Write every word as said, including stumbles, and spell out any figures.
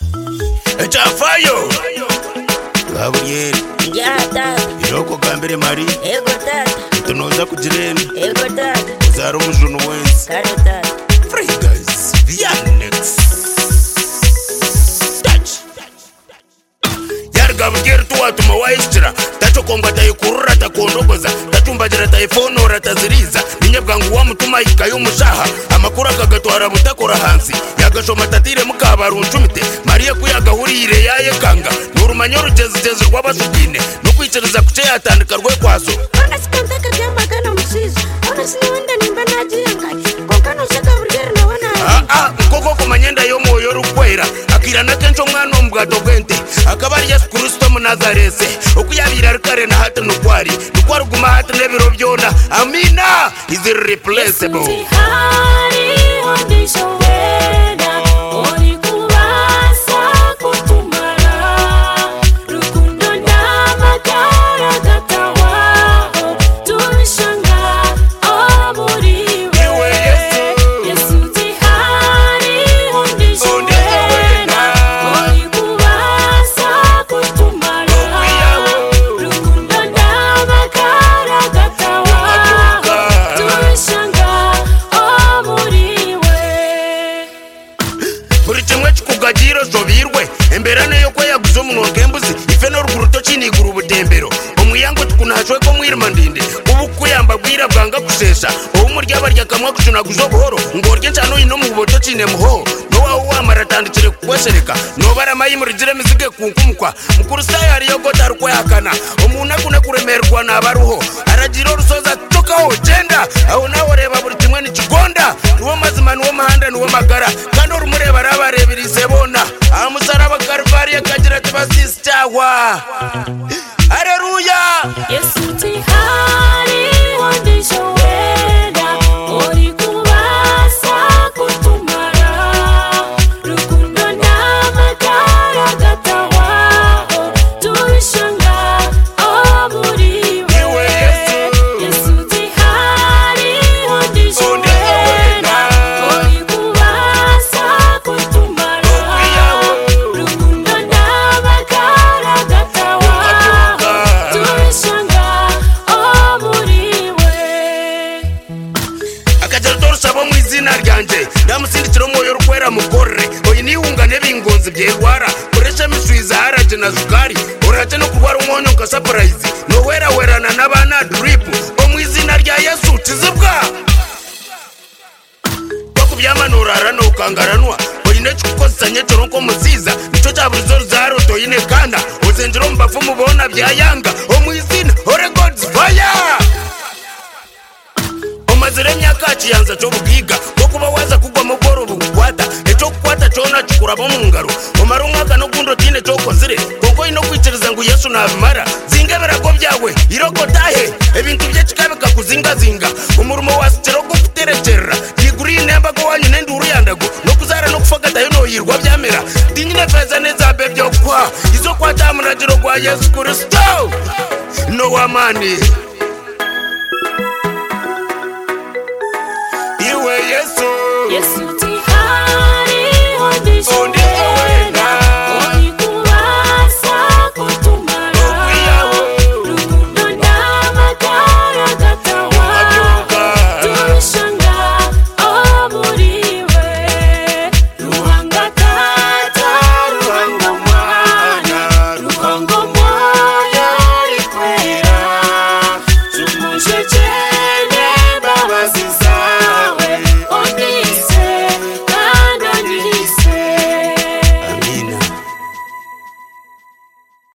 Echafayo Gabriel Ya tata Iroko kambere Mari Ego tata Tunoza kujireni Ego tata Zaro mujunu wensi Kare tata Free guys Vianex Touch Yarga mgeri tuwa tumawaistira Tacho konga taikurura takondogoza Tatumbagira taifonora taziriza Ninyabwangu wa mutuma ikayo mushaha Amakura kagatwara mutakora hansi Yagashoma tatire mukabaru ncumite Maria kuyagahurire yaye kanga Nurumanyoro jezi jezi rwabasugine Nukwiciriza kuche yatandika rwe kwaso Ona sikantaka kya magana msizo Ona siniwenda nimba naji yangaki Kokano shaka burgeri na wana Ah ah Nkoko kumanyenda yomo yoru kwera Akira na kencho mwana mgato gente Akabari Yesu Kristo munazarese Okuyabira rukare na hata nukwari Nukwari guma hata nebiro byona Amina is irreplaceable Hari ondisho wena Ori kubasa kutumara Rukundo na makara gatawaho Tumishanga amuriwe Iwe Yesu Yesu tihari ondisho wena Ori kubasa kutumara Rukundo na makara gatawaho Tumishanga amuriwe Buri kimwe kikugagiro zobirwe Emberane yo kwayaguzo munonke embuzi Ife no ruguruto kinigura ubutembero Omwiyango tukunahashwe ko mwirima ndinde Ubu kuyamba bwira bwanga kushesha Obu murya barya kamwa kucunaguzo buhoro Ngorye ncano ino mu buboto kine muho No wawo wamara tandikire kukweshereka No baramayi murijire mizige kunkumukwa Mukuru sayo hariyo gota rukwayakana Omuntu akune kuremerwa nabaruho Aragira rusoza tukaho genda Aho nawe reba buri kimwe ni kigonda Nuwo mazima nuwo mahanda nuwo magara Kandi urumureba arabarebirise bona Amusaraba Karvari akagira ati basisitahwa Haleluya Yesu tihari ondisho wena Ori kubasa kutumara Rukundo na makara gatawaho Tumishanga amuriwe Iwe Yesu Yesu tihari ondisho wena Ori kubasa kutumara Rukundo na makara gatawaho Tumishanga amuriwe Akajara torusaba mu izina ryanje Ndamusindikira moyo rukwera mukorre Oyi niwungane bingonzi byerwara Koresha miswiza haraje na zukari Oraje no kurwara umwonyo ka surprise No wera werana n'abana drip Omu izina rya Yesu tizibwa Bakubyamanura arano ukangaranwa Oyine chikukozanya choronko musiza Nicho chaburizo zaro toyine kanda Ozenjiro mbafu mubona byayanga Omu izina ore God's fire Omazire myaka chiyanza chobugiga Kokuba waza kugwa muboro bukwata Echo kukwata chona chikurabo mungaro Omarunga kano kundo tine chokozire Koko ino kwichiriza ngu Yesu na abimara Zingebera ko byawe iroko tahe Ebintu bye chikabeka kuzinga zinga Umurumo wasichiro kuterekera Yiguri nemba ko wanyu nenduru yandago No kuzara no kufagata yo no yirwa byamera Dinyine feza neza bebyo kwa Izo kwata amuragiro kwa Yesu Kristo No wamani